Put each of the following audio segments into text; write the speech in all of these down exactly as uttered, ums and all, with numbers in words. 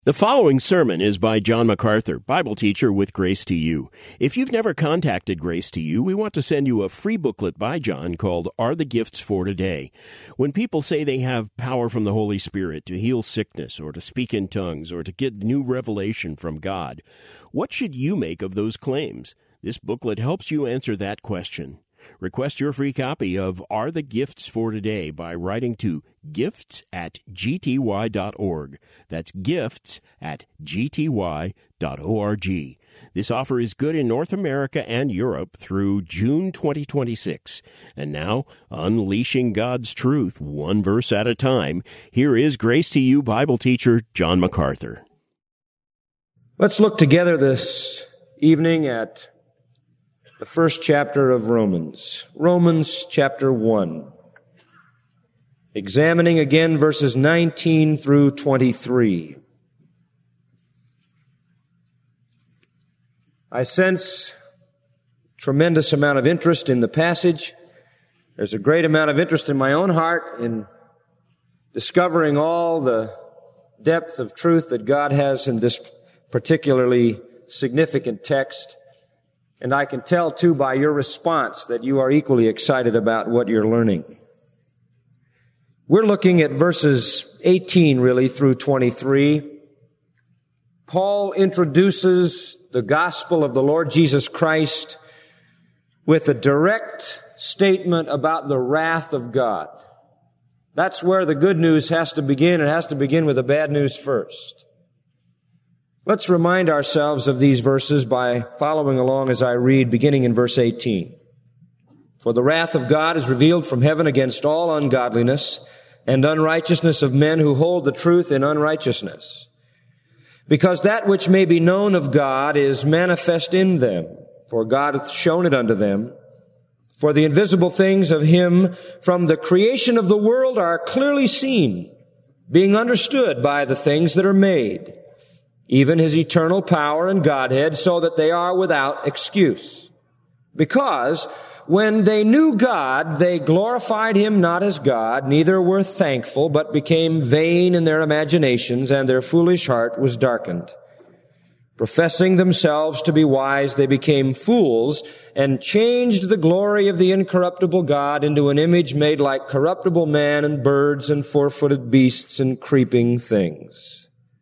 The following sermon is by John MacArthur, Bible teacher with Grace to You. If you've never contacted Grace to You, we want to send you a free booklet by John called Are the Gifts for Today? When people say they have power from the Holy Spirit to heal sickness or to speak in tongues or to get new revelation from God, what should you make of those claims? This booklet helps you answer that question. Request your free copy of Are the Gifts for Today by writing to gifts at g t y dot org. That's gifts at g t y dot org. This offer is good in North America and Europe through June twenty twenty-six. And now, unleashing God's truth one verse at a time, here is Grace to You Bible teacher John MacArthur. Let's look together this evening at the first chapter of Romans. Romans chapter one. Examining again verses nineteen through twenty-three. I sense tremendous amount of interest in the passage. There's a great amount of interest in my own heart in discovering all the depth of truth that God has in this particularly significant text. And I can tell, too, by your response that you are equally excited about what you're learning. We're looking at verses eighteen, really, through twenty-three. Paul introduces the gospel of the Lord Jesus Christ with a direct statement about the wrath of God. That's where the good news has to begin. It has to begin with the bad news first. Let's remind ourselves of these verses by following along as I read, beginning in verse eighteen. For the wrath of God is revealed from heaven against all ungodliness and unrighteousness of men who hold the truth in unrighteousness. Because that which may be known of God is manifest in them, for God hath shown it unto them. For the invisible things of Him from the creation of the world are clearly seen, being understood by the things that are made, even His eternal power and Godhead, so that they are without excuse. Because when they knew God, they glorified Him not as God, neither were thankful, but became vain in their imaginations, and their foolish heart was darkened. Professing themselves to be wise, they became fools, and changed the glory of the incorruptible God into an image made like corruptible man and birds and four-footed beasts and creeping things.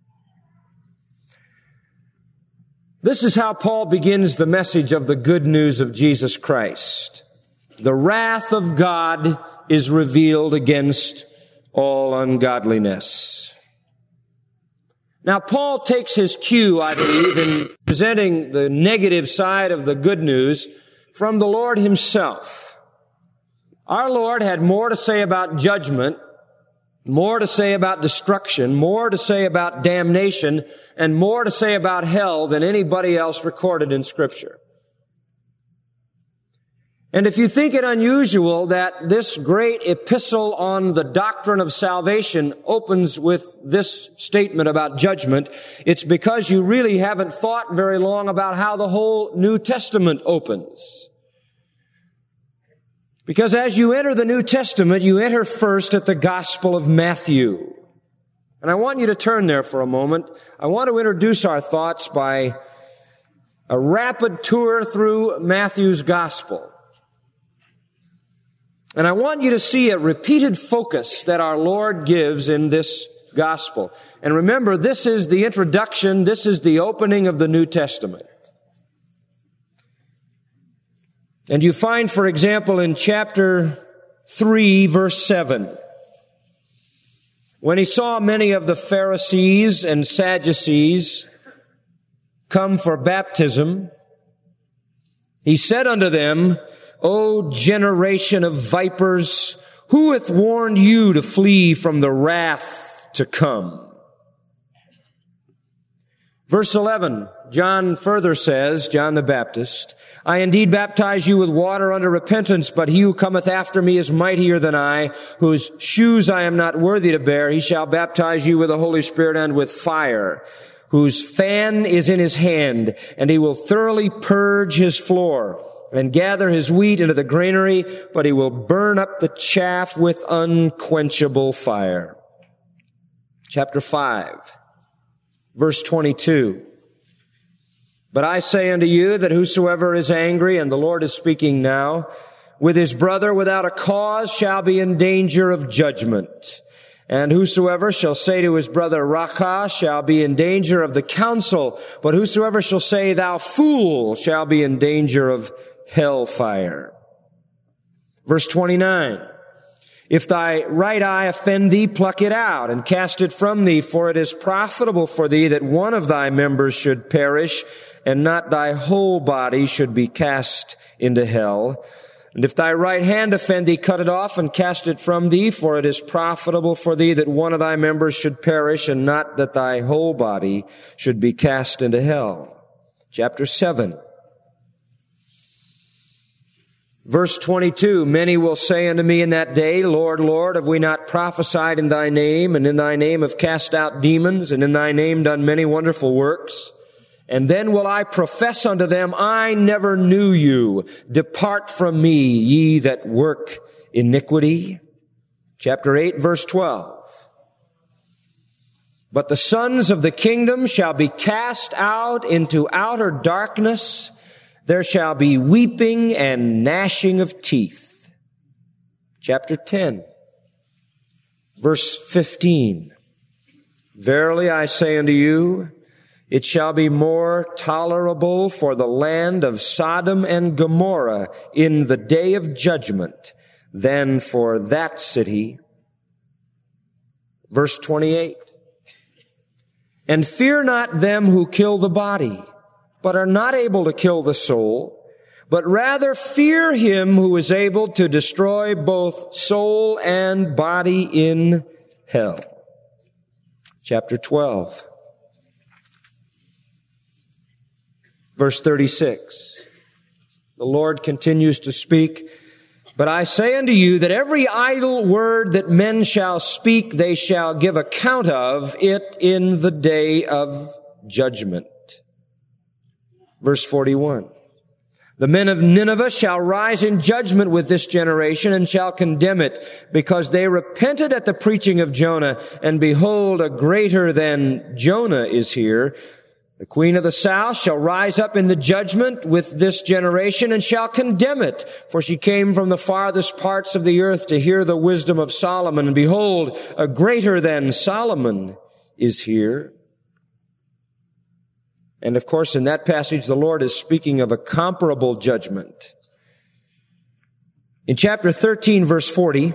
This is how Paul begins the message of the good news of Jesus Christ. The wrath of God is revealed against all ungodliness. Now, Paul takes his cue, I believe, in presenting the negative side of the good news from the Lord Himself. Our Lord had more to say about judgment, more to say about destruction, more to say about damnation, and more to say about hell than anybody else recorded in Scripture. And if you think it unusual that this great epistle on the doctrine of salvation opens with this statement about judgment, it's because you really haven't thought very long about how the whole New Testament opens. Because as you enter the New Testament, you enter first at the Gospel of Matthew. And I want you to turn there for a moment. I want to introduce our thoughts by a rapid tour through Matthew's Gospel. And I want you to see a repeated focus that our Lord gives in this Gospel. And remember, this is the introduction, this is the opening of the New Testament. And you find, for example, in chapter three, verse seven, when He saw many of the Pharisees and Sadducees come for baptism, He said unto them, O generation of vipers, who hath warned you to flee from the wrath to come? Verse eleven, John further says, John the Baptist, I indeed baptize you with water unto repentance, but He who cometh after me is mightier than I, whose shoes I am not worthy to bear. He shall baptize you with the Holy Spirit and with fire, whose fan is in His hand, and He will thoroughly purge His floor and gather His wheat into the granary, but He will burn up the chaff with unquenchable fire. Chapter five. Verse twenty-two. But I say unto you that whosoever is angry, and the Lord is speaking now, with his brother without a cause shall be in danger of judgment. And whosoever shall say to his brother, Raca, shall be in danger of the council. But whosoever shall say, thou fool, shall be in danger of hellfire. Verse twenty-nine. If thy right eye offend thee, pluck it out and cast it from thee, for it is profitable for thee that one of thy members should perish, and not thy whole body should be cast into hell. And if thy right hand offend thee, cut it off and cast it from thee, for it is profitable for thee that one of thy members should perish, and not that thy whole body should be cast into hell. Chapter seven. Verse twenty-two, many will say unto me in that day, Lord, Lord, have we not prophesied in thy name, and in thy name have cast out demons, and in thy name done many wonderful works? And then will I profess unto them, I never knew you. Depart from me, ye that work iniquity. Chapter eight, verse twelve. But the sons of the kingdom shall be cast out into outer darkness. There shall be weeping and gnashing of teeth. Chapter ten, verse fifteen. Verily I say unto you, it shall be more tolerable for the land of Sodom and Gomorrah in the day of judgment than for that city. Verse twenty-eight. And fear not them who kill the body, but are not able to kill the soul, but rather fear him who is able to destroy both soul and body in hell. Chapter twelve, verse thirty-six. The Lord continues to speak, but I say unto you that every idle word that men shall speak, they shall give account of it in the day of judgment. Verse forty-one. The men of Nineveh shall rise in judgment with this generation and shall condemn it, because they repented at the preaching of Jonah, and behold, a greater than Jonah is here. The queen of the south shall rise up in the judgment with this generation and shall condemn it, for she came from the farthest parts of the earth to hear the wisdom of Solomon, and behold, a greater than Solomon is here. And of course, in that passage, the Lord is speaking of a comparable judgment. In chapter thirteen, verse forty,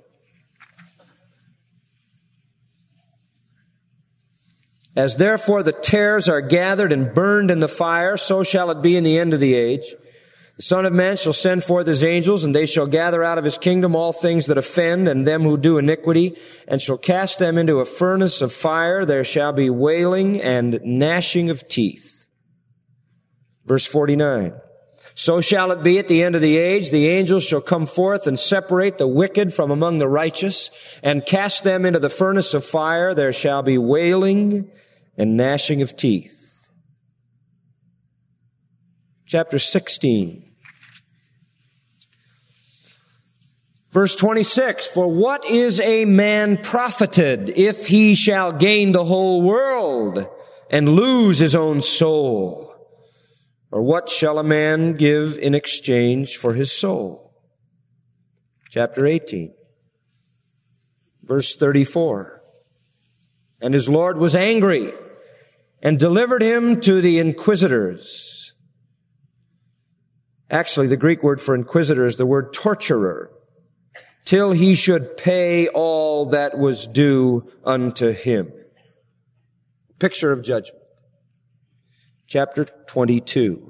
as therefore the tares are gathered and burned in the fire, so shall it be in the end of the age. The Son of Man shall send forth his angels, and they shall gather out of his kingdom all things that offend, and them who do iniquity, and shall cast them into a furnace of fire. There shall be wailing and gnashing of teeth. Verse forty-nine. So shall it be at the end of the age. The angels shall come forth and separate the wicked from among the righteous, and cast them into the furnace of fire. There shall be wailing and gnashing of teeth. Chapter sixteen. Verse twenty-six, for what is a man profited if he shall gain the whole world and lose his own soul? Or what shall a man give in exchange for his soul? Chapter eighteen, verse thirty-four. And his Lord was angry and delivered him to the inquisitors. Actually, the Greek word for inquisitor is the word torturer, till he should pay all that was due unto him. Picture of judgment. Chapter twenty-two.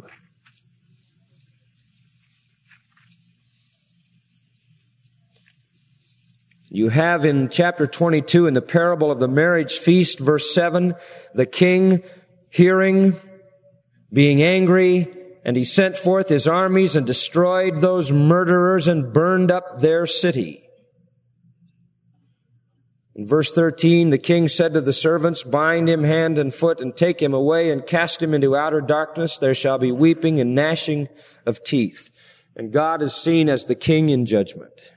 You have in chapter twenty-two, in the parable of the marriage feast, verse seven, the king hearing, being angry, and he sent forth his armies and destroyed those murderers and burned up their city. In verse thirteen, the king said to the servants, bind him hand and foot and take him away and cast him into outer darkness. There shall be weeping and gnashing of teeth. And God is seen as the king in judgment.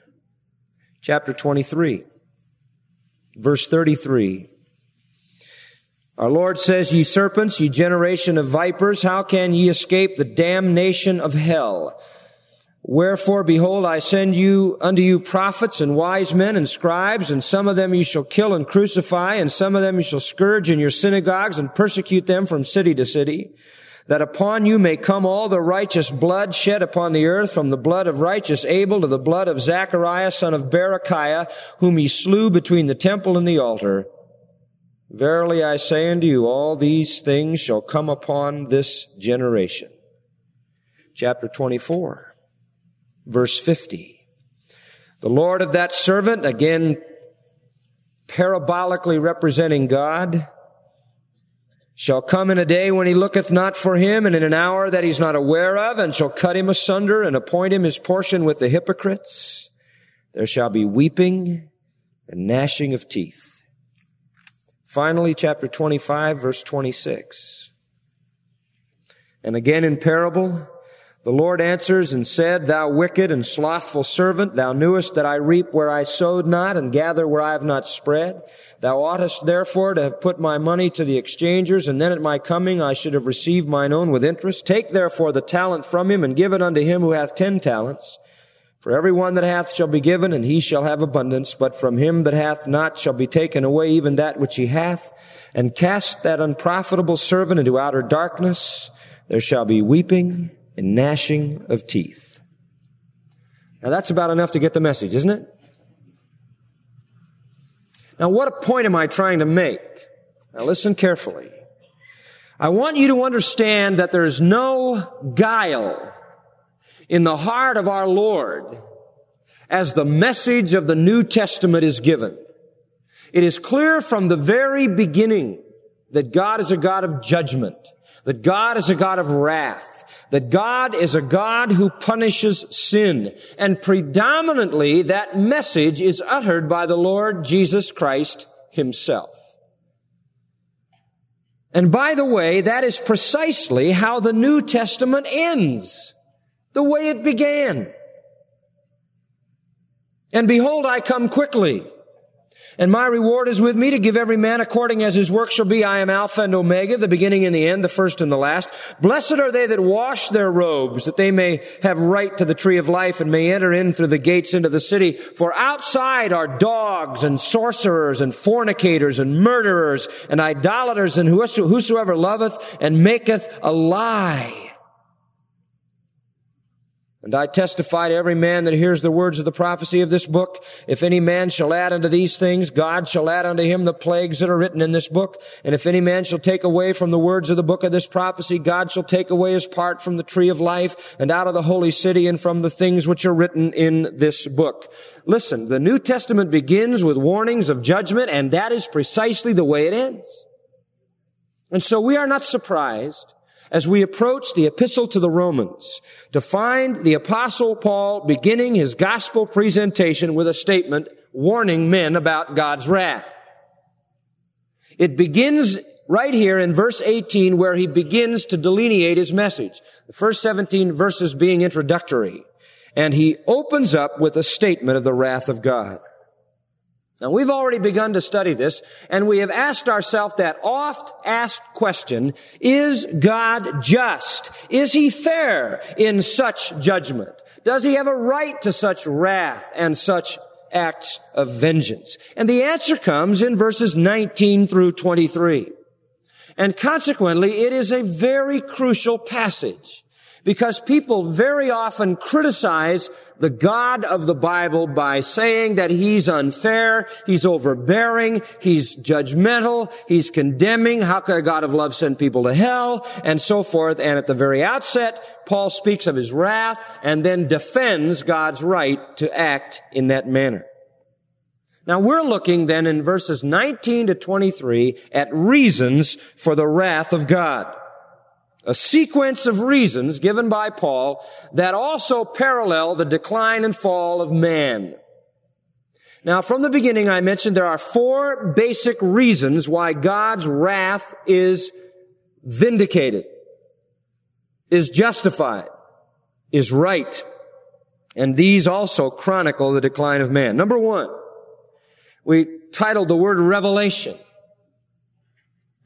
Chapter twenty-three, verse thirty-three. Our Lord says, ye serpents, ye generation of vipers, how can ye escape the damnation of hell? Wherefore, behold, I send you unto you prophets and wise men and scribes, and some of them you shall kill and crucify, and some of them you shall scourge in your synagogues and persecute them from city to city, that upon you may come all the righteous blood shed upon the earth, from the blood of righteous Abel to the blood of Zachariah, son of Berechiah, whom he slew between the temple and the altar. Verily I say unto you, all these things shall come upon this generation. Chapter twenty-four. Verse fifty, the Lord of that servant, again parabolically representing God, shall come in a day when he looketh not for him, and in an hour that he's not aware of, and shall cut him asunder, and appoint him his portion with the hypocrites. There shall be weeping and gnashing of teeth. Finally, chapter twenty-five, verse twenty-six. And again in parable, the Lord answers and said, thou wicked and slothful servant, thou knewest that I reap where I sowed not, and gather where I have not spread. Thou oughtest therefore to have put my money to the exchangers, and then at my coming I should have received mine own with interest. Take therefore the talent from him, and give it unto him who hath ten talents. For every one that hath shall be given, and he shall have abundance. But from him that hath not shall be taken away even that which he hath. And cast that unprofitable servant into outer darkness. There shall be weeping and gnashing of teeth. Now that's about enough to get the message, isn't it? Now what point am I trying to make? Now listen carefully. I want you to understand that there is no guile in the heart of our Lord as the message of the New Testament is given. It is clear from the very beginning that God is a God of judgment, that God is a God of wrath, that God is a God who punishes sin. And predominantly that message is uttered by the Lord Jesus Christ himself. And by the way, that is precisely how the New Testament ends, the way it began. And behold, I come quickly, and my reward is with me to give every man according as his work shall be. I am Alpha and Omega, the beginning and the end, the first and the last. Blessed are they that wash their robes, that they may have right to the tree of life and may enter in through the gates into the city. For outside are dogs and sorcerers and fornicators and murderers and idolaters and whosoever loveth and maketh a lie. And I testify to every man that hears the words of the prophecy of this book, if any man shall add unto these things, God shall add unto him the plagues that are written in this book. And if any man shall take away from the words of the book of this prophecy, God shall take away his part from the tree of life and out of the holy city and from the things which are written in this book. Listen, the New Testament begins with warnings of judgment, and that is precisely the way it ends. And so we are not surprised as we approach the epistle to the Romans to find the Apostle Paul beginning his gospel presentation with a statement warning men about God's wrath. It begins right here in verse eighteen, where he begins to delineate his message. The first seventeen verses being introductory. And he opens up with a statement of the wrath of God. Now, we've already begun to study this, and we have asked ourselves that oft-asked question, is God just? Is he fair in such judgment? Does he have a right to such wrath and such acts of vengeance? And the answer comes in verses nineteen through twenty-three. And consequently, it is a very crucial passage, because people very often criticize the God of the Bible by saying that he's unfair, he's overbearing, he's judgmental, he's condemning. How could a God of love send people to hell? And so forth. And at the very outset, Paul speaks of his wrath and then defends God's right to act in that manner. Now we're looking then in verses nineteen to twenty-three at reasons for the wrath of God. A sequence of reasons given by Paul that also parallel the decline and fall of man. Now, from the beginning, I mentioned there are four basic reasons why God's wrath is vindicated, is justified, is right. And these also chronicle the decline of man. Number one, we titled the word revelation.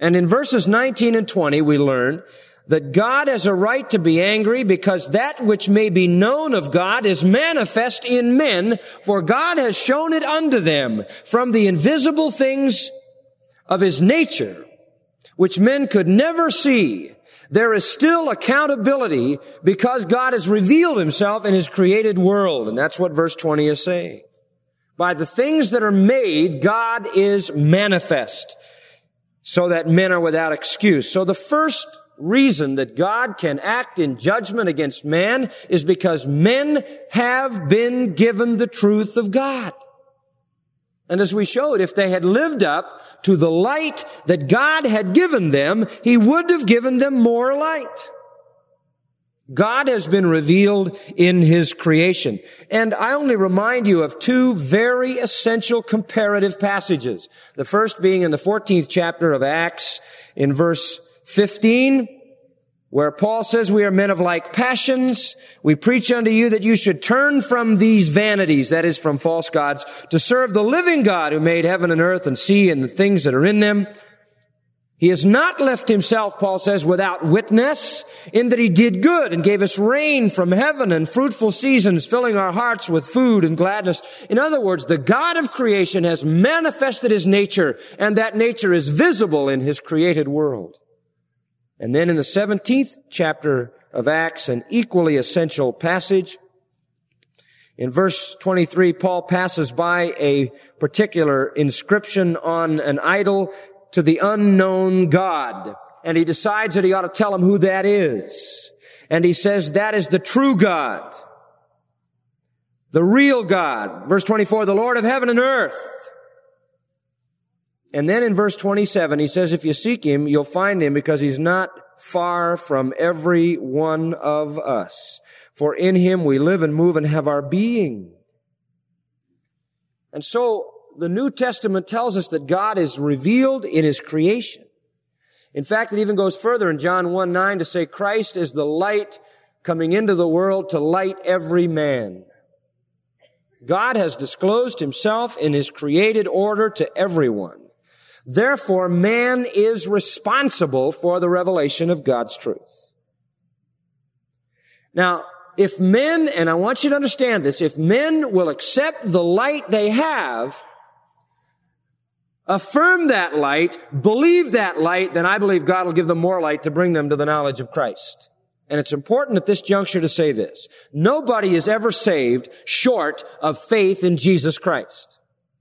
And in verses nineteen and twenty, we learn that God has a right to be angry because that which may be known of God is manifest in men, for God has shown it unto them from the invisible things of his nature, which men could never see. There is still accountability because God has revealed himself in his created world. And that's what verse twenty is saying. By the things that are made, God is manifest, so that men are without excuse. So the first reason that God can act in judgment against man is because men have been given the truth of God. And as we showed, if they had lived up to the light that God had given them, he would have given them more light. God has been revealed in his creation. And I only remind you of two very essential comparative passages. The first being in the fourteenth chapter of Acts in verse fifteen, where Paul says, we are men of like passions. We preach unto you that you should turn from these vanities, that is, from false gods, to serve the living God who made heaven and earth and sea and the things that are in them. He has not left himself, Paul says, without witness, in that he did good and gave us rain from heaven and fruitful seasons, filling our hearts with food and gladness. In other words, the God of creation has manifested his nature, and that nature is visible in his created world. And then in the seventeenth chapter of Acts, an equally essential passage. In verse twenty-three, Paul passes by a particular inscription on an idol to the unknown God. And he decides that he ought to tell him who that is. And he says that is the true God, the real God. Verse twenty-four, the Lord of heaven and earth. And then in verse twenty-seven, he says, if you seek him, you'll find him because he's not far from every one of us. For in him we live and move and have our being. And so the New Testament tells us that God is revealed in his creation. In fact, it even goes further in John one nine to say Christ is the light coming into the world to light every man. God has disclosed himself in his created order to everyone. Therefore, man is responsible for the revelation of God's truth. Now, if men, and I want you to understand this, if men will accept the light they have, affirm that light, believe that light, then I believe God will give them more light to bring them to the knowledge of Christ. And it's important at this juncture to say this. Nobody is ever saved short of faith in Jesus Christ.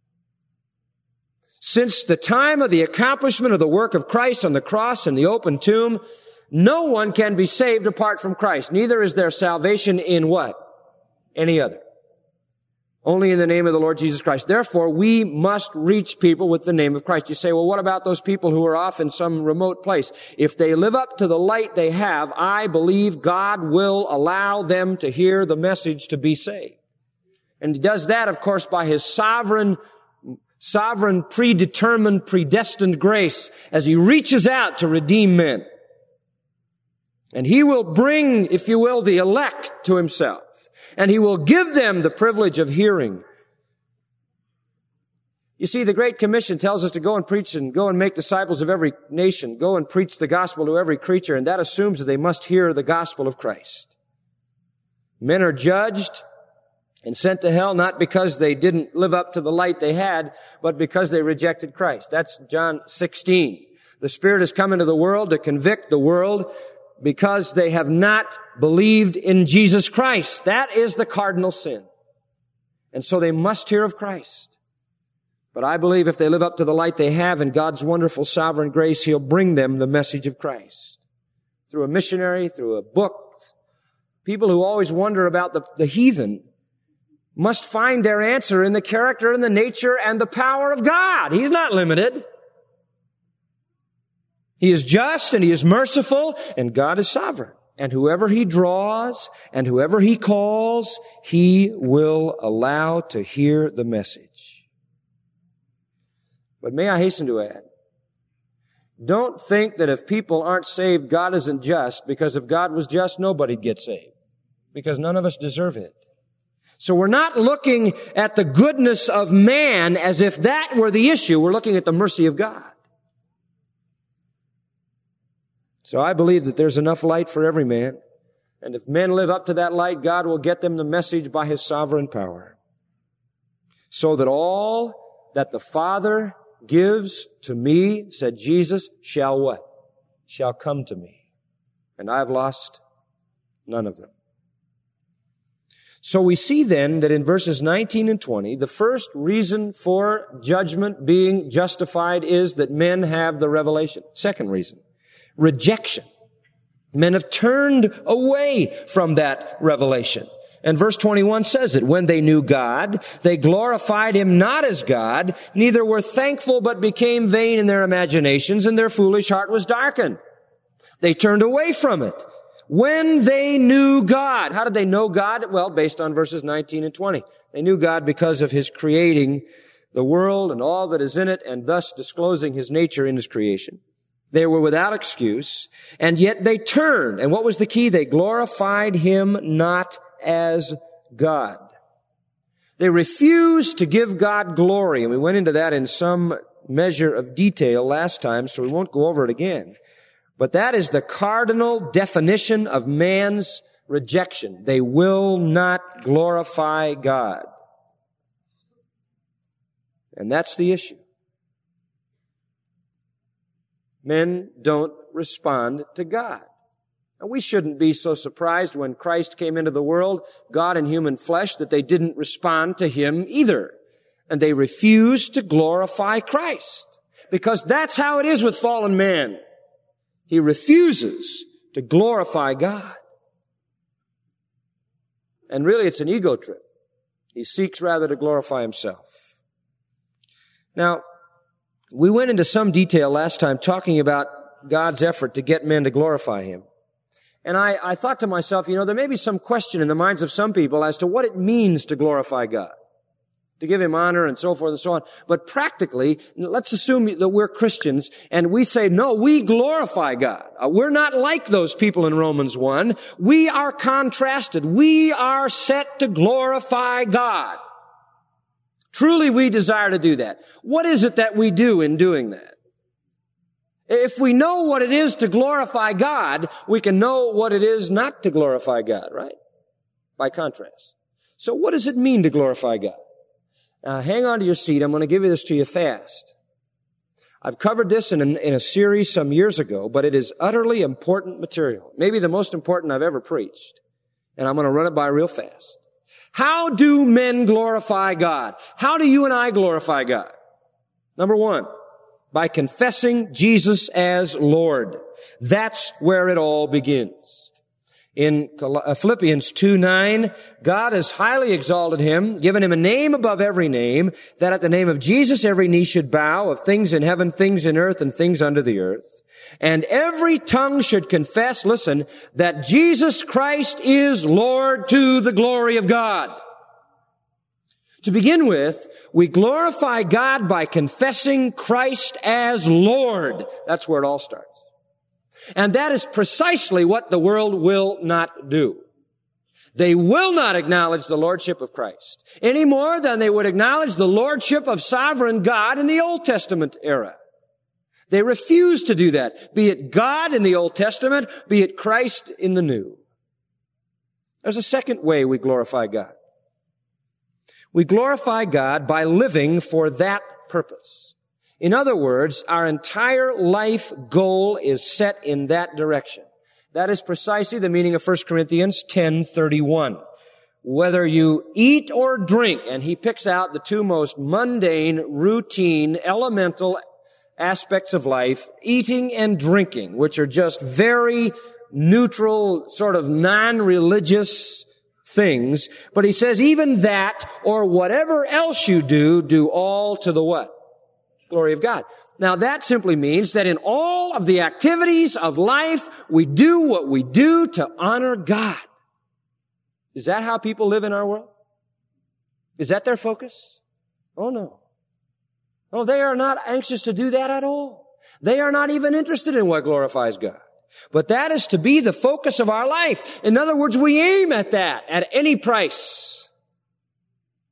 Since the time of the accomplishment of the work of Christ on the cross and the open tomb, no one can be saved apart from Christ. Neither is there salvation in what? Any other. Only in the name of the Lord Jesus Christ. Therefore, we must reach people with the name of Christ. You say, well, what about those people who are off in some remote place? If they live up to the light they have, I believe God will allow them to hear the message to be saved. And he does that, of course, by his sovereign Sovereign, predetermined, predestined grace as he reaches out to redeem men. And he will bring, if you will, the elect to himself. And he will give them the privilege of hearing. You see, the Great Commission tells us to go and preach and go and make disciples of every nation. Go and preach the gospel to every creature. And that assumes that they must hear the gospel of Christ. Men are judged and sent to hell not because they didn't live up to the light they had, but because they rejected Christ. That's John sixteen. The Spirit has come into the world to convict the world because they have not believed in Jesus Christ. That is the cardinal sin. And so they must hear of Christ. But I believe if they live up to the light they have in God's wonderful sovereign grace, he'll bring them the message of Christ. Through a missionary, through a book. People who always wonder about the, the heathen must find their answer in the character and the nature and the power of God. He's not limited. He is just and he is merciful and God is sovereign. And whoever he draws and whoever he calls, he will allow to hear the message. But may I hasten to add, don't think that if people aren't saved, God isn't just, because if God was just, nobody'd get saved. Because none of us deserve it. So we're not looking at the goodness of man as if that were the issue. We're looking at the mercy of God. So I believe that there's enough light for every man. And if men live up to that light, God will get them the message by His sovereign power. So that all that the Father gives to me, said Jesus, shall what? Shall come to me. And I have lost none of them. So we see then that in verses nineteen and twenty, the first reason for judgment being justified is that men have the revelation. Second reason, rejection. Men have turned away from that revelation. And verse twenty-one says it, when they knew God, they glorified Him not as God, neither were thankful, but became vain in their imaginations, and their foolish heart was darkened. They turned away from it. When they knew God. How did they know God? Well, based on verses nineteen and twenty. They knew God because of His creating the world and all that is in it, and thus disclosing His nature in His creation. They were without excuse, and yet they turned. And what was the key? They glorified Him not as God. They refused to give God glory, and we went into that in some measure of detail last time, so we won't go over it again. But that is the cardinal definition of man's rejection. They will not glorify God. And that's the issue. Men don't respond to God. And we shouldn't be so surprised when Christ came into the world, God in human flesh, that they didn't respond to Him either. And they refused to glorify Christ. Because that's how it is with fallen man. He refuses to glorify God. And really it's an ego trip. He seeks rather to glorify himself. Now, we went into some detail last time talking about God's effort to get men to glorify Him. And I, I thought to myself, you know, there may be some question in the minds of some people as to what it means to glorify God, to give Him honor and so forth and so on. But practically, let's assume that we're Christians and we say, no, we glorify God. Uh, we're not like those people in Romans one. We are contrasted. We are set to glorify God. Truly, we desire to do that. What is it that we do in doing that? If we know what it is to glorify God, we can know what it is not to glorify God, right? By contrast. So what does it mean to glorify God? Now, hang on to your seat. I'm going to give you this to you fast. I've covered this in a, in a series some years ago, but it is utterly important material. Maybe the most important I've ever preached. And I'm going to run it by real fast. How do men glorify God? How do you and I glorify God? Number one, by confessing Jesus as Lord. That's where it all begins. In Philippians two nine, God has highly exalted Him, given Him a name above every name, that at the name of Jesus every knee should bow, of things in heaven, things in earth, and things under the earth. And every tongue should confess, listen, that Jesus Christ is Lord to the glory of God. To begin with, we glorify God by confessing Christ as Lord. That's where it all starts. And that is precisely what the world will not do. They will not acknowledge the lordship of Christ any more than they would acknowledge the lordship of sovereign God in the Old Testament era. They refuse to do that, be it God in the Old Testament, be it Christ in the New. There's a second way we glorify God. We glorify God by living for that purpose. In other words, our entire life goal is set in that direction. That is precisely the meaning of First Corinthians ten thirty-one. Whether you eat or drink, and he picks out the two most mundane, routine, elemental aspects of life, eating and drinking, which are just very neutral, sort of non-religious things. But he says even that, or whatever else you do, do all to the what? Glory of God. Now that simply means that in all of the activities of life, we do what we do to honor God. Is that how people live in our world? Is that their focus? Oh no. Oh, they are not anxious to do that at all. They are not even interested in what glorifies God. But that is to be the focus of our life. In other words, we aim at that at any price.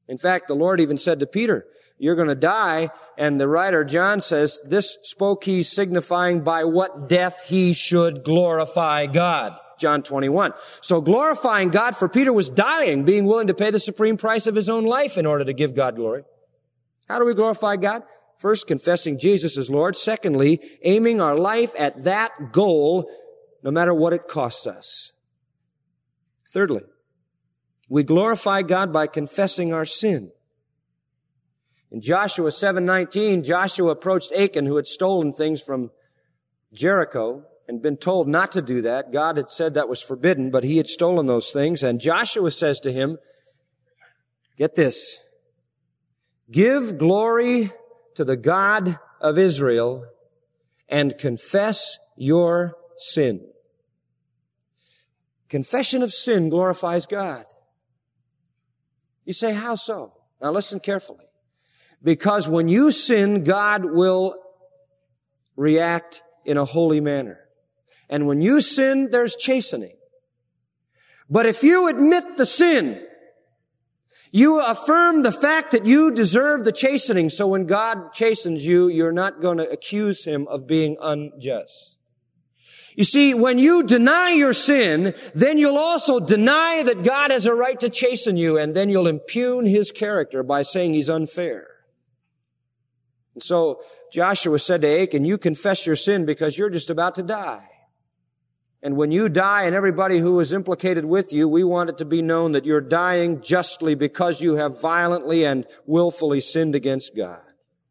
In fact, the Lord even said to Peter, you're going to die. And the writer John says, this spoke he signifying by what death he should glorify God. John twenty-one. So glorifying God for Peter was dying, being willing to pay the supreme price of his own life in order to give God glory. How do we glorify God? First, confessing Jesus as Lord. Secondly, aiming our life at that goal, no matter what it costs us. Thirdly, we glorify God by confessing our sin. In Joshua seven nineteen, Joshua approached Achan, who had stolen things from Jericho and been told not to do that. God had said that was forbidden, but he had stolen those things. And Joshua says to him, get this, give glory to the God of Israel and confess your sin. Confession of sin glorifies God. You say, how so? Now listen carefully. Because when you sin, God will react in a holy manner. And when you sin, there's chastening. But if you admit the sin, you affirm the fact that you deserve the chastening. So when God chastens you, you're not going to accuse him of being unjust. You see, when you deny your sin, then you'll also deny that God has a right to chasten you, and then you'll impugn his character by saying he's unfair. And so Joshua said to Achan, you confess your sin because you're just about to die. And when you die, and everybody who is implicated with you, we want it to be known that you're dying justly because you have violently and willfully sinned against God.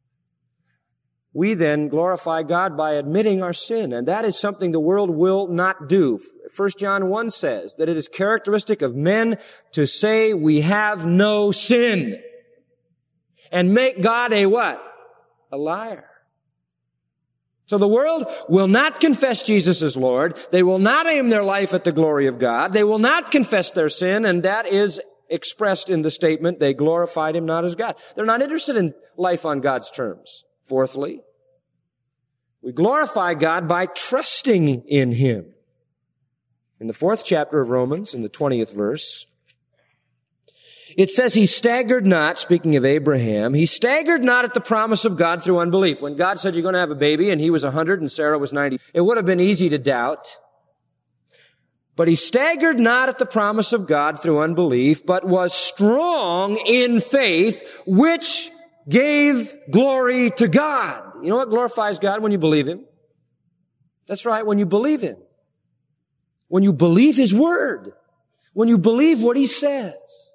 We then glorify God by admitting our sin, and that is something the world will not do. First John one says that it is characteristic of men to say we have no sin and make God a what? A liar. So the world will not confess Jesus as Lord. They will not aim their life at the glory of God. They will not confess their sin, and that is expressed in the statement, they glorified him not as God. They're not interested in life on God's terms. Fourthly, we glorify God by trusting in him. In the fourth chapter of Romans, in the twentieth verse, it says he staggered not, speaking of Abraham, he staggered not at the promise of God through unbelief. When God said you're going to have a baby and he was one hundred and Sarah was ninety, it would have been easy to doubt. But he staggered not at the promise of God through unbelief, but was strong in faith, which gave glory to God. You know what glorifies God? When you believe him. That's right, when you believe him. When you believe his word. When you believe what he says.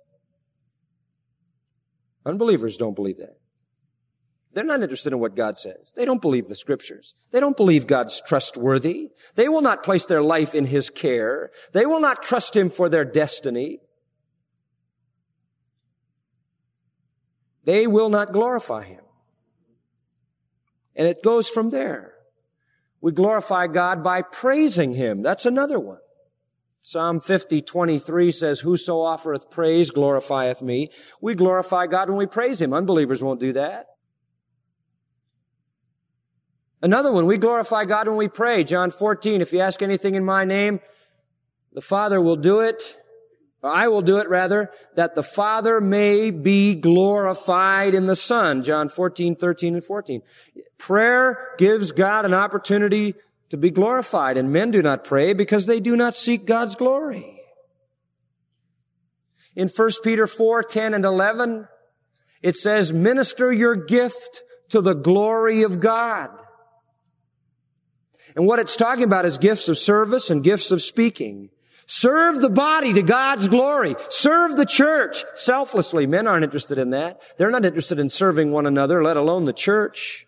Unbelievers don't believe that. They're not interested in what God says. They don't believe the scriptures. They don't believe God's trustworthy. They will not place their life in his care. They will not trust him for their destiny. They will not glorify him. And it goes from there. We glorify God by praising him. That's another one. Psalm fifty twenty-three says, whoso offereth praise glorifieth me. We glorify God when we praise him. Unbelievers won't do that. Another one, we glorify God when we pray. John fourteen, if you ask anything in my name, the Father will do it. Or I will do it, rather, that the Father may be glorified in the Son. John fourteen, thirteen, and fourteen. Prayer gives God an opportunity to be glorified, and men do not pray because they do not seek God's glory. In First Peter four, ten, and eleven, it says, minister your gift to the glory of God. And what it's talking about is gifts of service and gifts of speaking. Serve the body to God's glory. Serve the church selflessly. Men aren't interested in that. They're not interested in serving one another, let alone the church.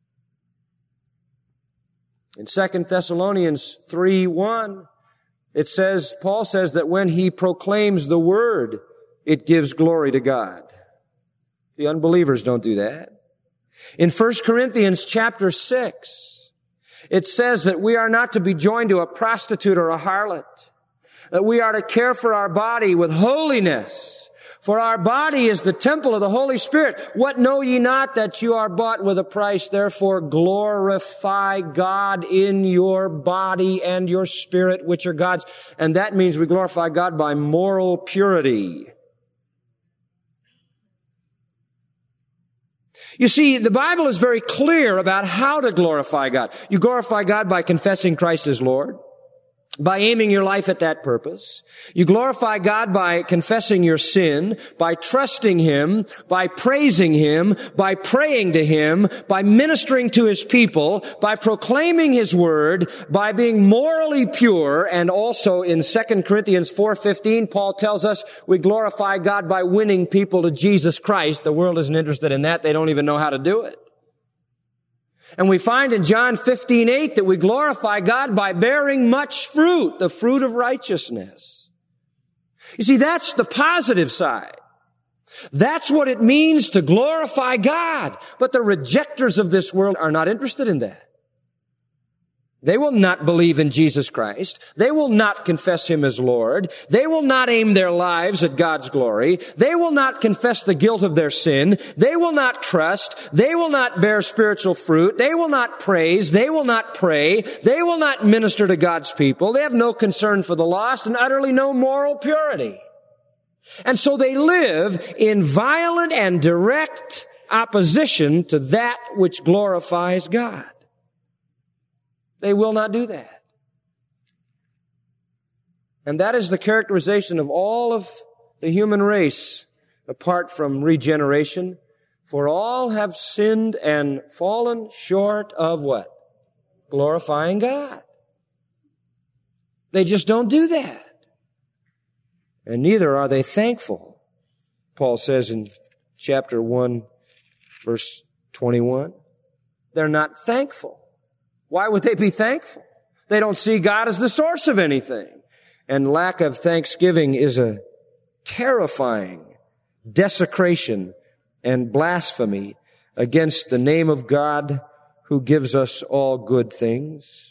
In Second Thessalonians three, one, it says, Paul says that when he proclaims the word, it gives glory to God. The unbelievers don't do that. In First Corinthians chapter six, it says that we are not to be joined to a prostitute or a harlot, that we are to care for our body with holiness. For our body is the temple of the Holy Spirit. What know ye not that you are bought with a price? Therefore glorify God in your body and your spirit, which are God's. And that means we glorify God by moral purity. You see, the Bible is very clear about how to glorify God. You glorify God by confessing Christ as Lord, by aiming your life at that purpose. You glorify God by confessing your sin, by trusting Him, by praising Him, by praying to Him, by ministering to His people, by proclaiming His word, by being morally pure, and also in Second Corinthians four fifteen, Paul tells us we glorify God by winning people to Jesus Christ. The world isn't interested in that. They don't even know how to do it. And we find in John fifteen eight that we glorify God by bearing much fruit, the fruit of righteousness. You see, that's the positive side. That's what it means to glorify God. But the rejectors of this world are not interested in that. They will not believe in Jesus Christ. They will not confess Him as Lord. They will not aim their lives at God's glory. They will not confess the guilt of their sin. They will not trust. They will not bear spiritual fruit. They will not praise. They will not pray. They will not minister to God's people. They have no concern for the lost and utterly no moral purity. And so they live in violent and direct opposition to that which glorifies God. They will not do that. And that is the characterization of all of the human race apart from regeneration. For all have sinned and fallen short of what? Glorifying God. They just don't do that. And neither are they thankful. Paul says in chapter one, verse twenty-one, they're not thankful. Why would they be thankful? They don't see God as the source of anything. And lack of thanksgiving is a terrifying desecration and blasphemy against the name of God who gives us all good things.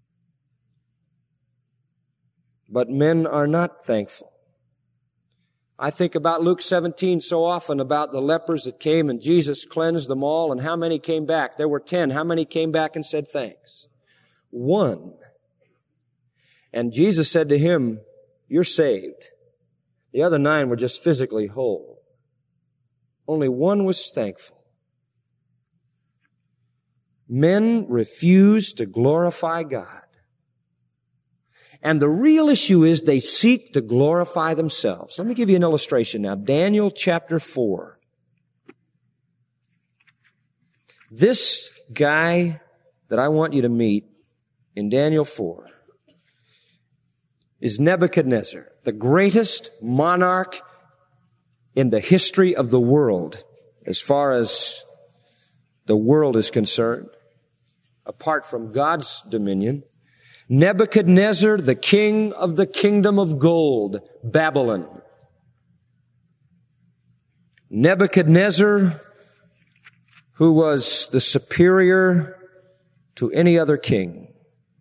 But men are not thankful. I think about Luke seventeen so often, about the lepers that came and Jesus cleansed them all, and how many came back? There were ten. How many came back and said thanks? One. And Jesus said to him, "You're saved." The other nine were just physically whole. Only one was thankful. Men refuse to glorify God. And the real issue is they seek to glorify themselves. Let me give you an illustration now. Daniel chapter four. This guy that I want you to meet in Daniel four is Nebuchadnezzar, the greatest monarch in the history of the world, as far as the world is concerned, apart from God's dominion. Nebuchadnezzar, the king of the kingdom of gold, Babylon. Nebuchadnezzar, who was the superior to any other king.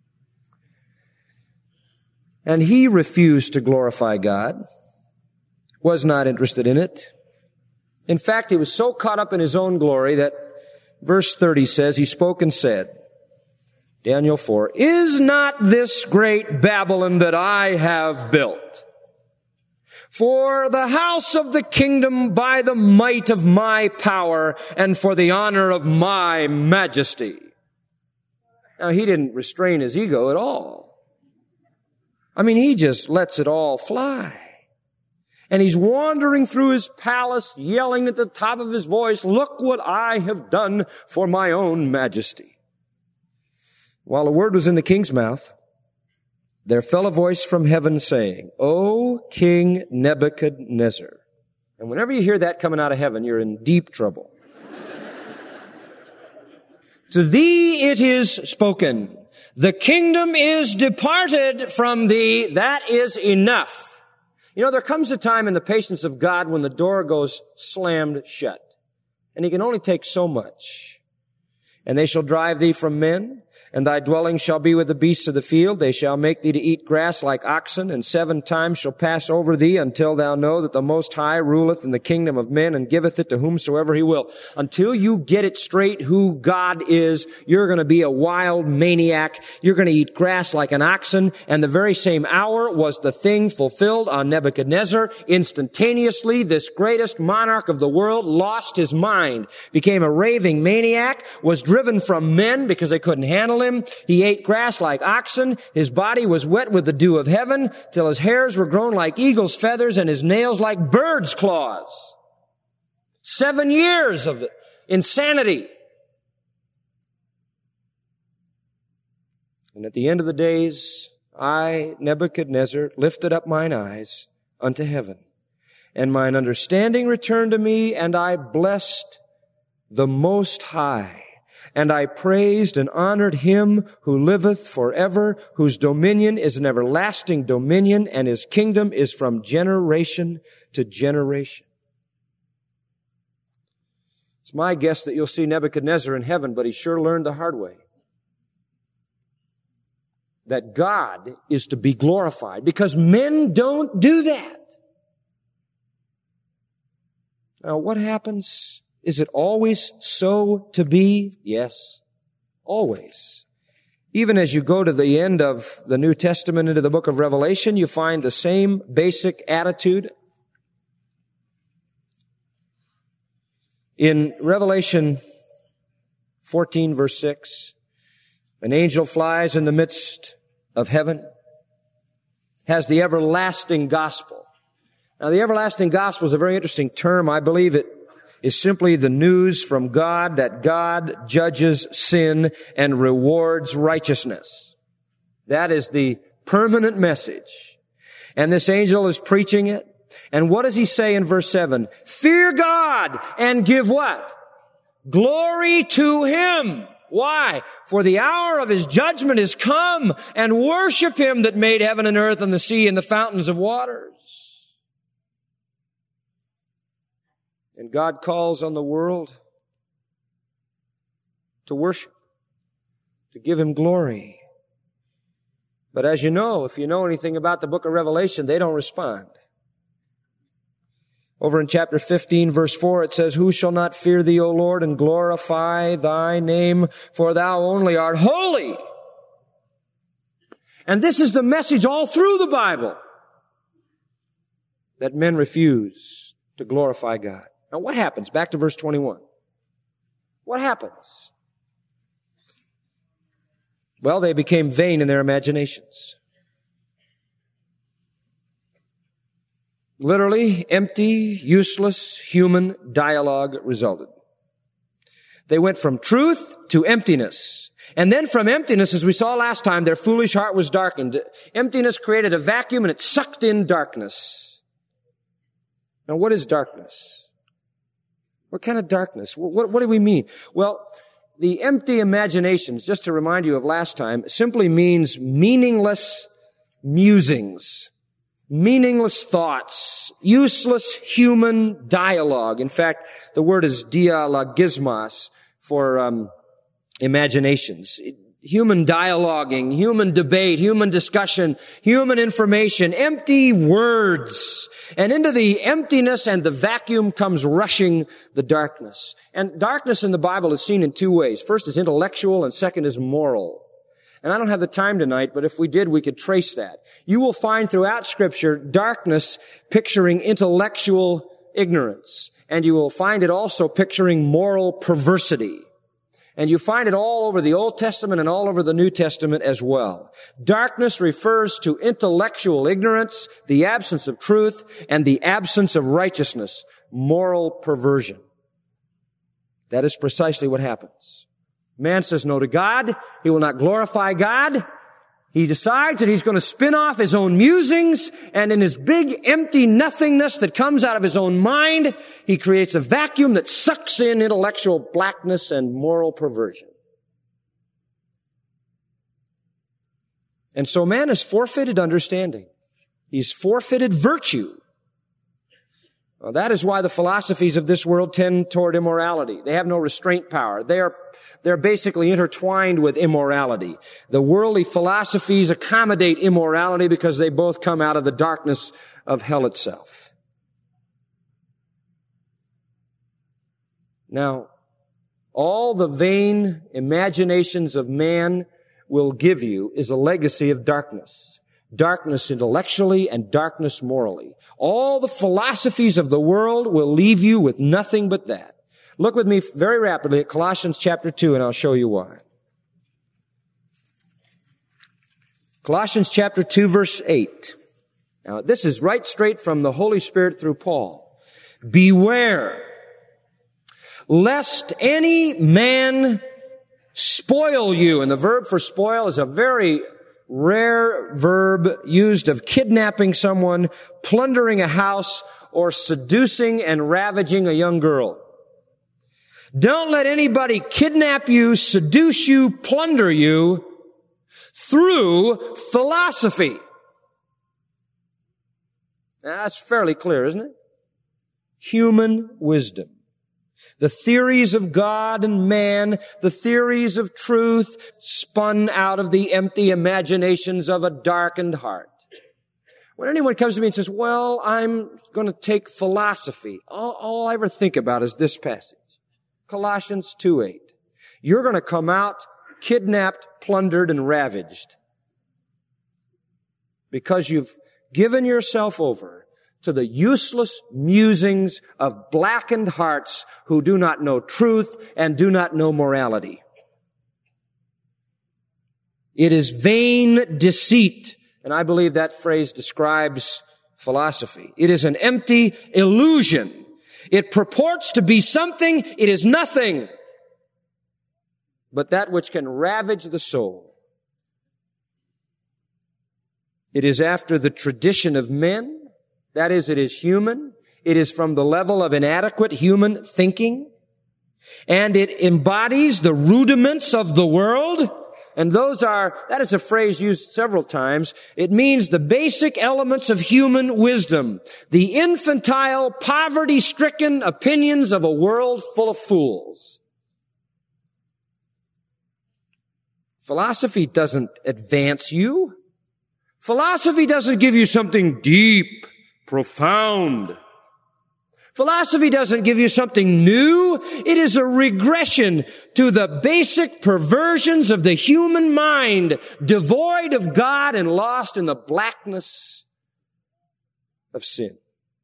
And he refused to glorify God, was not interested in it. In fact, he was so caught up in his own glory that verse thirty says, he spoke and said, Daniel four, "Is not this great Babylon that I have built for the house of the kingdom by the might of my power and for the honor of my majesty?" Now, he didn't restrain his ego at all. I mean, he just lets it all fly. And he's wandering through his palace, yelling at the top of his voice, "Look what I have done for my own majesty." While the word was in the king's mouth, there fell a voice from heaven saying, "O King Nebuchadnezzar." And whenever you hear that coming out of heaven, you're in deep trouble. "To thee it is spoken, the kingdom is departed from thee." That is enough. You know, there comes a time in the patience of God when the door goes slammed shut, and he can only take so much. "And they shall drive thee from men, And thy dwelling shall be with the beasts of the field. They shall make thee to eat grass like oxen, and seven times shall pass over thee until thou know that the Most High ruleth in the kingdom of men and giveth it to whomsoever he will. Until you get it straight who God is, you're going to be a wild maniac. You're going to eat grass like an oxen. And the very same hour was the thing fulfilled on Nebuchadnezzar. Instantaneously, this greatest monarch of the world lost his mind, became a raving maniac, was driven from men because they couldn't handle him. He ate grass like oxen. His body was wet with the dew of heaven till his hairs were grown like eagle's feathers and his nails like bird's claws. Seven years of insanity. And at the end of the days, I, Nebuchadnezzar, lifted up mine eyes unto heaven, and mine understanding returned to me, and I blessed the Most High. And I praised and honored him who liveth forever, whose dominion is an everlasting dominion, and his kingdom is from generation to generation. It's my guess that you'll see Nebuchadnezzar in heaven, but he sure learned the hard way that God is to be glorified, because men don't do that. Now, what happens? Is it always so to be? Yes, always. Even as you go to the end of the New Testament into the book of Revelation, you find the same basic attitude. In Revelation fourteen, verse six, an angel flies in the midst of heaven, has the everlasting gospel. Now, the everlasting gospel is a very interesting term. I believe it is simply the news from God that God judges sin and rewards righteousness. That is the permanent message. And this angel is preaching it. And what does he say in verse seven? Fear God and give what? Glory to him. Why? For the hour of his judgment is come, and worship him that made heaven and earth and the sea and the fountains of waters. And God calls on the world to worship, to give him glory. But as you know, if you know anything about the book of Revelation, they don't respond. Over in chapter fifteen, verse four, it says, Who shall not fear thee, O Lord, and glorify thy name? For thou only art holy. And this is the message all through the Bible, that men refuse to glorify God. Now what happens? Back to verse twenty-one. What happens? Well, they became vain in their imaginations. Literally, empty, useless human dialogue resulted. They went from truth to emptiness. And then from emptiness, as we saw last time, their foolish heart was darkened. Emptiness created a vacuum and it sucked in darkness. Now, what is darkness? What kind of darkness? What, what do we mean? Well, the empty imaginations, just to remind you of last time, simply means meaningless musings. Meaningless thoughts, useless human dialogue. In fact, the word is dialogismos for um, imaginations. Human dialoguing, human debate, human discussion, human information, empty words. And into the emptiness and the vacuum comes rushing the darkness. And darkness in the Bible is seen in two ways. First is intellectual and second is moral. And I don't have the time tonight, but if we did, we could trace that. You will find throughout Scripture darkness picturing intellectual ignorance. And you will find it also picturing moral perversity. And you find it all over the Old Testament and all over the New Testament as well. Darkness refers to intellectual ignorance, the absence of truth, and the absence of righteousness, moral perversion. That is precisely what happens. Man says no to God. He will not glorify God. He decides that he's going to spin off his own musings, and in his big empty nothingness that comes out of his own mind, he creates a vacuum that sucks in intellectual blackness and moral perversion. And so man has forfeited understanding. He's forfeited virtue. Well, that is why the philosophies of this world tend toward immorality. They have no restraint power. They are, they're basically intertwined with immorality. The worldly philosophies accommodate immorality because they both come out of the darkness of hell itself. Now, all the vain imaginations of man will give you is a legacy of darkness. Darkness intellectually and darkness morally. All the philosophies of the world will leave you with nothing but that. Look with me very rapidly at Colossians chapter two, and I'll show you why. Colossians chapter two, verse eight. Now, this is right straight from the Holy Spirit through Paul. Beware, lest any man spoil you. And the verb for spoil is a very rare verb used of kidnapping someone, plundering a house, or seducing and ravaging a young girl. Don't let anybody kidnap you, seduce you, plunder you through philosophy. Now, that's fairly clear, isn't it? Human wisdom. The theories of God and man, the theories of truth spun out of the empty imaginations of a darkened heart. When anyone comes to me and says, well, I'm going to take philosophy, all, all I ever think about is this passage. Colossians two eight. You're going to come out kidnapped, plundered, and ravaged because you've given yourself over to the useless musings of blackened hearts who do not know truth and do not know morality. It is vain deceit, and I believe that phrase describes philosophy. It is an empty illusion. It purports to be something, it is nothing, but that which can ravage the soul. It is after the tradition of men. That is, it is human. It is from the level of inadequate human thinking. And it embodies the rudiments of the world. And those are, that is a phrase used several times. It means the basic elements of human wisdom. The infantile, poverty-stricken opinions of a world full of fools. Philosophy doesn't advance you. Philosophy doesn't give you something deep, profound. Philosophy doesn't give you something new. It is a regression to the basic perversions of the human mind, devoid of God and lost in the blackness of sin.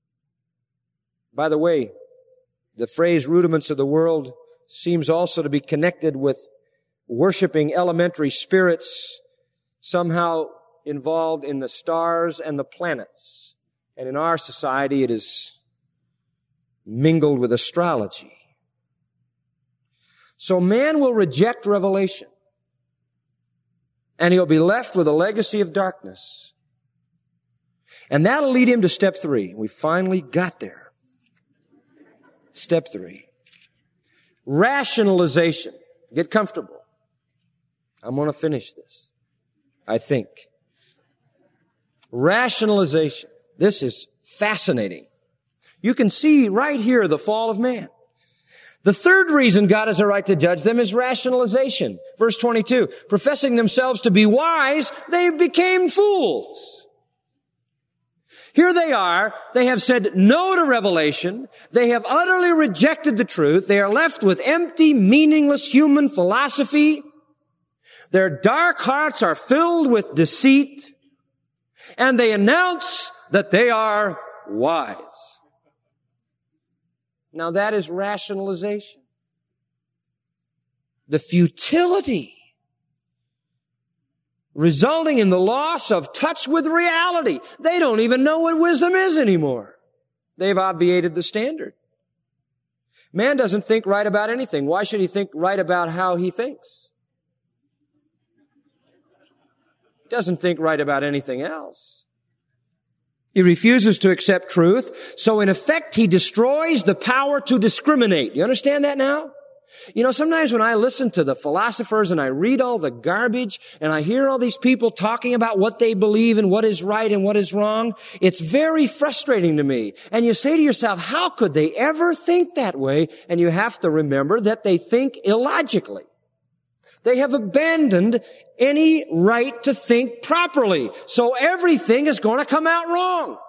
By the way, the phrase rudiments of the world seems also to be connected with worshiping elementary spirits somehow involved in the stars and the planets. And in our society, it is mingled with astrology. So man will reject revelation, and he'll be left with a legacy of darkness. And that'll lead him to step three. We finally got there. Step three. Rationalization. Get comfortable. I'm going to finish this, I think. Rationalization. This is fascinating. You can see right here the fall of man. The third reason God has a right to judge them is rationalization. Verse twenty-two, professing themselves to be wise, they became fools. Here they are. They have said no to revelation. They have utterly rejected the truth. They are left with empty, meaningless human philosophy. Their dark hearts are filled with deceit, and they announce that they are wise. Now that is rationalization. The futility resulting in the loss of touch with reality. They don't even know what wisdom is anymore. They've obviated the standard. Man doesn't think right about anything. Why should he think right about how he thinks? He doesn't think right about anything else. He refuses to accept truth, so in effect he destroys the power to discriminate. You understand that now? You know, sometimes when I listen to the philosophers and I read all the garbage and I hear all these people talking about what they believe and what is right and what is wrong, it's very frustrating to me. And you say to yourself, how could they ever think that way? And you have to remember that they think illogically. They have abandoned any right to think properly. So everything is going to come out wrong.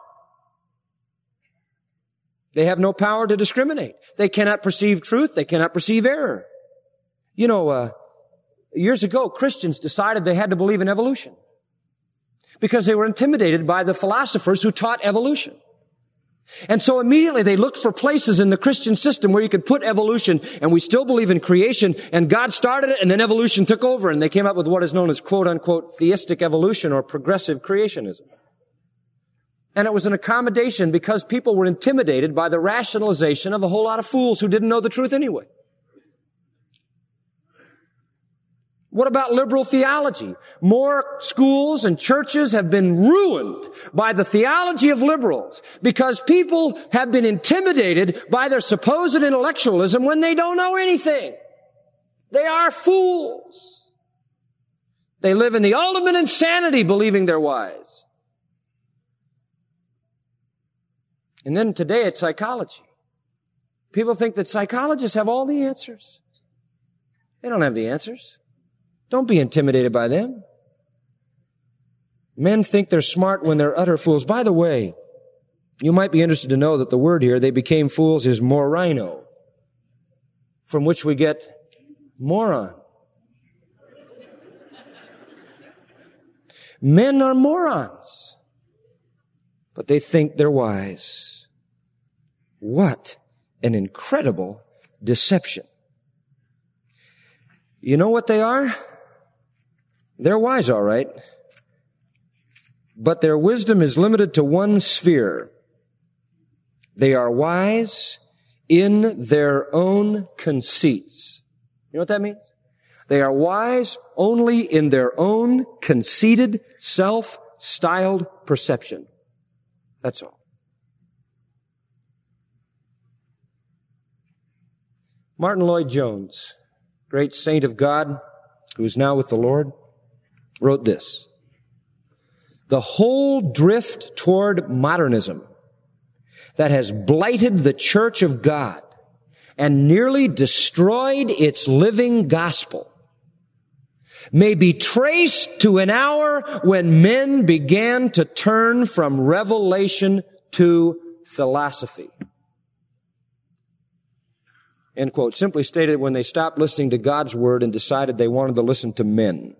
They have no power to discriminate. They cannot perceive truth. They cannot perceive error. You know, uh, years ago, Christians decided they had to believe in evolution because they were intimidated by the philosophers who taught evolution. And so immediately they looked for places in the Christian system where you could put evolution, and we still believe in creation, and God started it, and then evolution took over, and they came up with what is known as quote-unquote theistic evolution or progressive creationism. And it was an accommodation because people were intimidated by the rationalization of a whole lot of fools who didn't know the truth anyway. What about liberal theology? More schools and churches have been ruined by the theology of liberals because people have been intimidated by their supposed intellectualism when they don't know anything. They are fools. They live in the ultimate insanity believing they're wise. And then today it's psychology. People think that psychologists have all the answers. They don't have the answers. Don't be intimidated by them. Men think they're smart when they're utter fools. By the way, you might be interested to know that the word here, they became fools, is morino, from which we get moron. Men are morons, but they think they're wise. What an incredible deception. You know what they are? They're wise, all right. But their wisdom is limited to one sphere. They are wise in their own conceits. You know what that means? They are wise only in their own conceited, self-styled perception. That's all. Martin Lloyd-Jones, great saint of God, who is now with the Lord, wrote this: the whole drift toward modernism that has blighted the Church of God and nearly destroyed its living gospel may be traced to an hour when men began to turn from revelation to philosophy. End quote. Simply stated, when they stopped listening to God's word and decided they wanted to listen to men.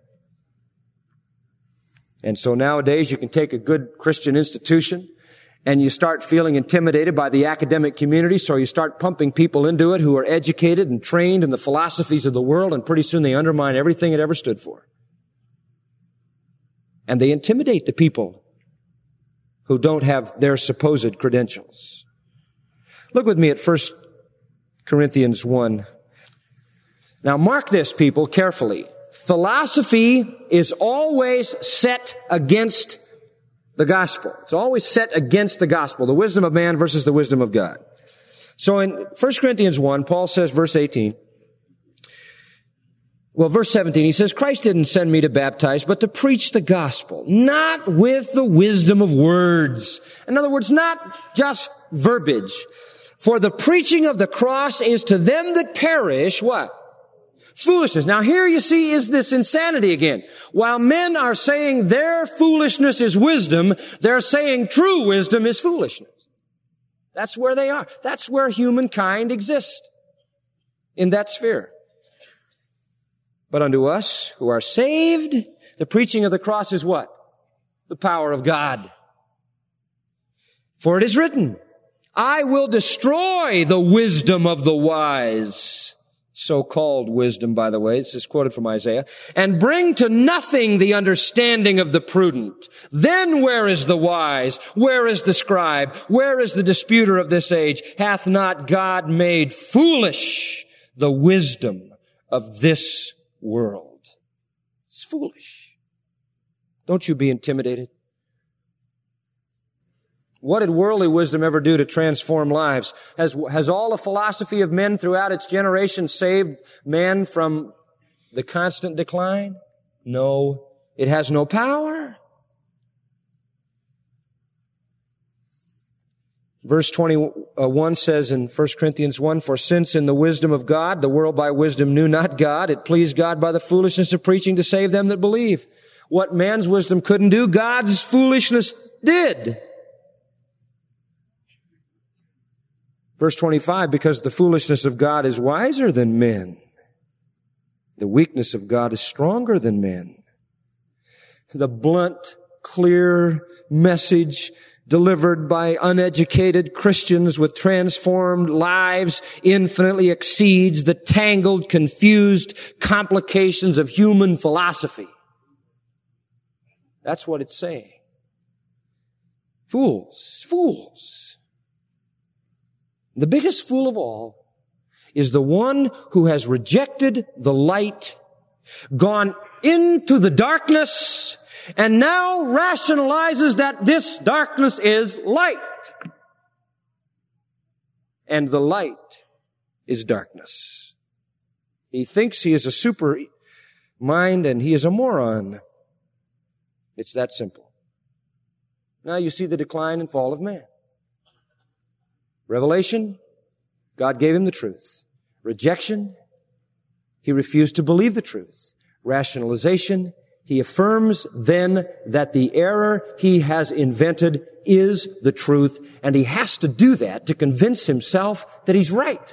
And so nowadays you can take a good Christian institution and you start feeling intimidated by the academic community, so you start pumping people into it who are educated and trained in the philosophies of the world, and pretty soon they undermine everything it ever stood for. And they intimidate the people who don't have their supposed credentials. Look with me at First Corinthians one. Now mark this, people, carefully. Philosophy is always set against the gospel. It's always set against the gospel, the wisdom of man versus the wisdom of God. So in First Corinthians one, Paul says, verse eighteen, well, verse seventeen, he says, Christ didn't send me to baptize, but to preach the gospel, not with the wisdom of words. In other words, not just verbiage. For the preaching of the cross is to them that perish, what? Foolishness. Now here you see is this insanity again. While men are saying their foolishness is wisdom, they're saying true wisdom is foolishness. That's where they are. That's where humankind exists. In that sphere. But unto us who are saved, the preaching of the cross is what? The power of God. For it is written, I will destroy the wisdom of the wise. So-called wisdom, by the way. This is quoted from Isaiah. And bring to nothing the understanding of the prudent. Then where is the wise? Where is the scribe? Where is the disputer of this age? Hath not God made foolish the wisdom of this world? It's foolish. Don't you be intimidated. What did worldly wisdom ever do to transform lives? Has, has all the philosophy of men throughout its generation saved man from the constant decline? No, it has no power. Verse twenty-one says in First Corinthians one, "For since in the wisdom of God, the world by wisdom knew not God, it pleased God by the foolishness of preaching to save them that believe." What man's wisdom couldn't do, God's foolishness did. Verse twenty-five, "Because the foolishness of God is wiser than men. The weakness of God is stronger than men." The blunt, clear message delivered by uneducated Christians with transformed lives infinitely exceeds the tangled, confused complications of human philosophy. That's what it's saying. Fools, fools. The biggest fool of all is the one who has rejected the light, gone into the darkness, and now rationalizes that this darkness is light. And the light is darkness. He thinks he is a super mind and he is a moron. It's that simple. Now you see the decline and fall of man. Revelation, God gave him the truth. Rejection, he refused to believe the truth. Rationalization, he affirms then that the error he has invented is the truth, and he has to do that to convince himself that he's right.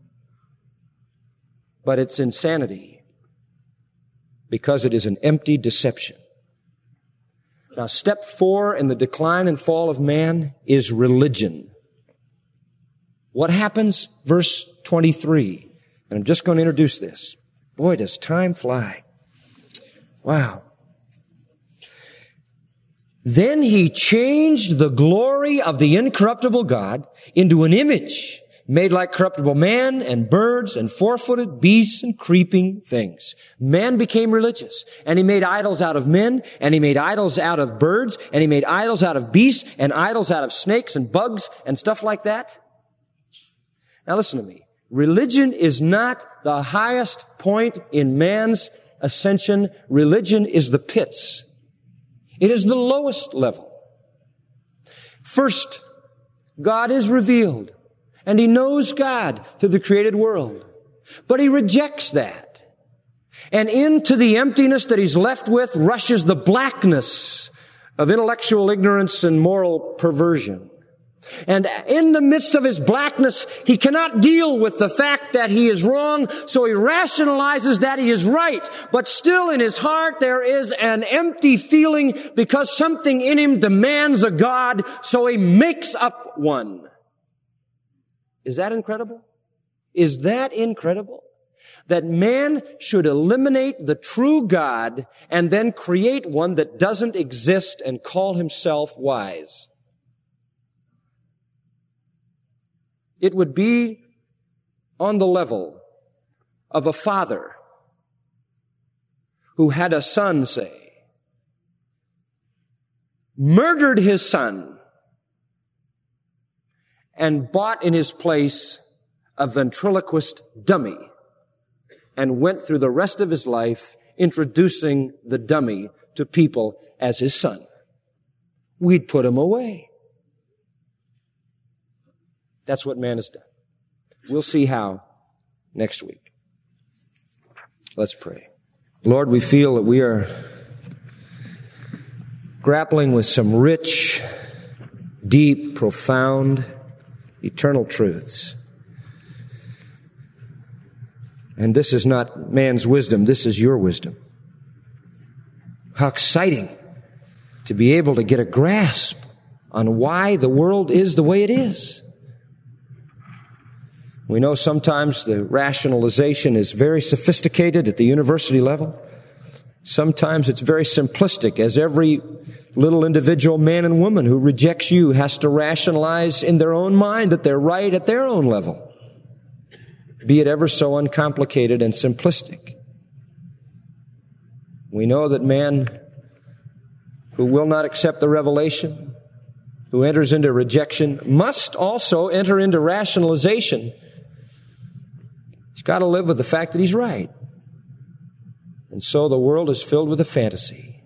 But it's insanity because it is an empty deception. Now, step four in the decline and fall of man is religion. What happens? Verse twenty-three. And I'm just going to introduce this. Boy, does time fly. Wow. "Then he changed the glory of the incorruptible God into an image made like corruptible man and birds and four-footed beasts and creeping things." Man became religious, and he made idols out of men, and he made idols out of birds, and he made idols out of beasts, and idols out of snakes and bugs and stuff like that. Now listen to me. Religion is not the highest point in man's ascension. Religion is the pits. It is the lowest level. First, God is revealed, and he knows God through the created world. But he rejects that. And into the emptiness that he's left with rushes the blackness of intellectual ignorance and moral perversion. And in the midst of his blackness, he cannot deal with the fact that he is wrong, so he rationalizes that he is right. But still in his heart there is an empty feeling because something in him demands a God, so he makes up one. Is that incredible? Is that incredible? That man should eliminate the true God and then create one that doesn't exist and call himself wise. It would be on the level of a father who had a son, say, murdered his son and bought in his place a ventriloquist dummy and went through the rest of his life introducing the dummy to people as his son. We'd put him away. That's what man has done. We'll see how next week. Let's pray. Lord, we feel that we are grappling with some rich, deep, profound, eternal truths. And this is not man's wisdom, this is your wisdom. How exciting to be able to get a grasp on why the world is the way it is. We know sometimes the rationalization is very sophisticated at the university level. Sometimes it's very simplistic, as every little individual man and woman who rejects you has to rationalize in their own mind that they're right at their own level, be it ever so uncomplicated and simplistic. We know that man who will not accept the revelation who enters into rejection must also enter into rationalization. He's got to live with the fact that he's right. And so the world is filled with a fantasy.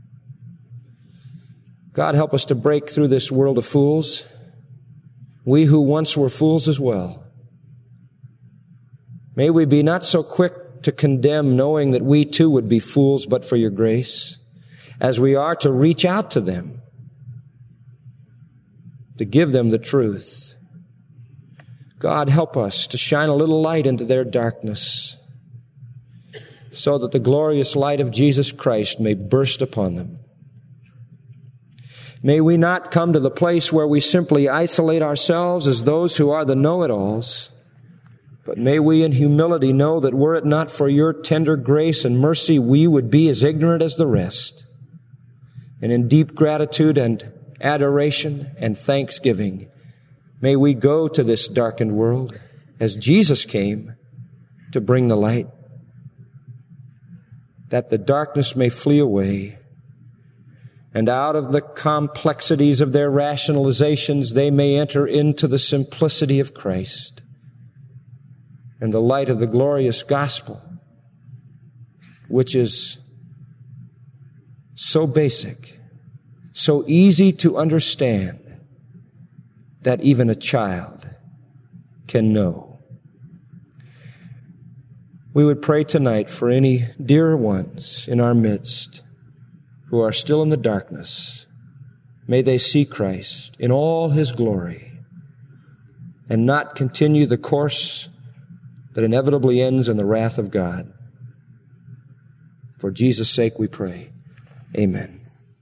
God, help us to break through this world of fools, we who once were fools as well. May we be not so quick to condemn, knowing that we too would be fools but for your grace, as we are to reach out to them, to give them the truth. God, help us to shine a little light into their darkness so that the glorious light of Jesus Christ may burst upon them. May we not come to the place where we simply isolate ourselves as those who are the know-it-alls, but may we in humility know that were it not for your tender grace and mercy, we would be as ignorant as the rest. And in deep gratitude and adoration and thanksgiving, may we go to this darkened world as Jesus came to bring the light, that the darkness may flee away, and out of the complexities of their rationalizations they may enter into the simplicity of Christ and the light of the glorious gospel, which is so basic, so easy to understand, that even a child can know. We would pray tonight for any dear ones in our midst who are still in the darkness. May they see Christ in all his glory and not continue the course that inevitably ends in the wrath of God. For Jesus' sake we pray. Amen.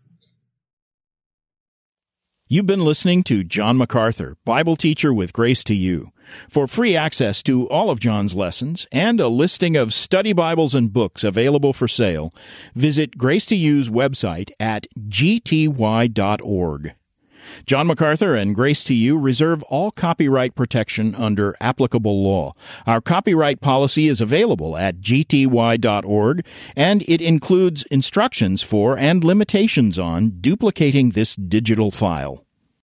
You've been listening to John MacArthur, Bible teacher with Grace to You. For free access to all of John's lessons and a listing of study Bibles and books available for sale, visit Grace to You's website at g t y dot org. John MacArthur and Grace to You reserve all copyright protection under applicable law. Our copyright policy is available at g t y dot org, and it includes instructions for and limitations on duplicating this digital file.